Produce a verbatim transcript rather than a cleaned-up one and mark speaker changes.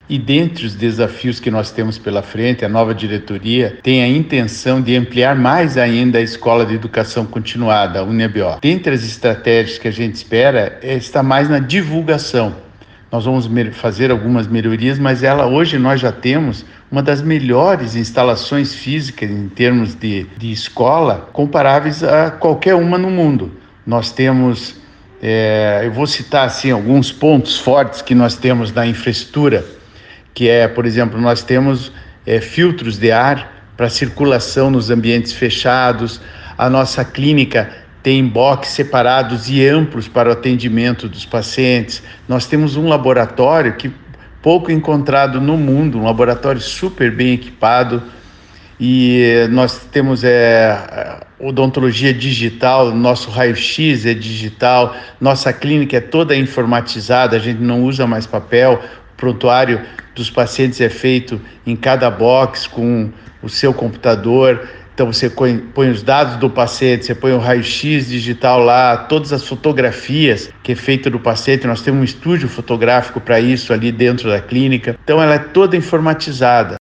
Speaker 1: E dentre os desafios que nós temos pela frente, a nova diretoria tem a intenção de ampliar mais ainda a Escola de Educação Continuada, a UniABO. Dentre as estratégias que a gente espera, é está mais na divulgação. Nós vamos fazer algumas melhorias, mas ela hoje nós já temos uma das melhores instalações físicas em termos de, de escola, comparáveis a qualquer uma no mundo. Nós temos, é, eu vou citar assim, alguns pontos fortes que nós temos na infraestrutura, que é, por exemplo, nós temos é, filtros de ar para circulação nos ambientes fechados, a nossa clínica tem boxes separados e amplos para o atendimento dos pacientes, nós temos um laboratório que pouco encontrado no mundo, um laboratório super bem equipado, e nós temos é, odontologia digital, nosso raio-x é digital, nossa clínica é toda informatizada, a gente não usa mais papel, o prontuário dos pacientes é feito em cada box com o seu computador. Então você põe os dados do paciente, você põe o raio-x digital lá, todas as fotografias que é feito do paciente, nós temos um estúdio fotográfico para isso ali dentro da clínica. Então ela é toda informatizada.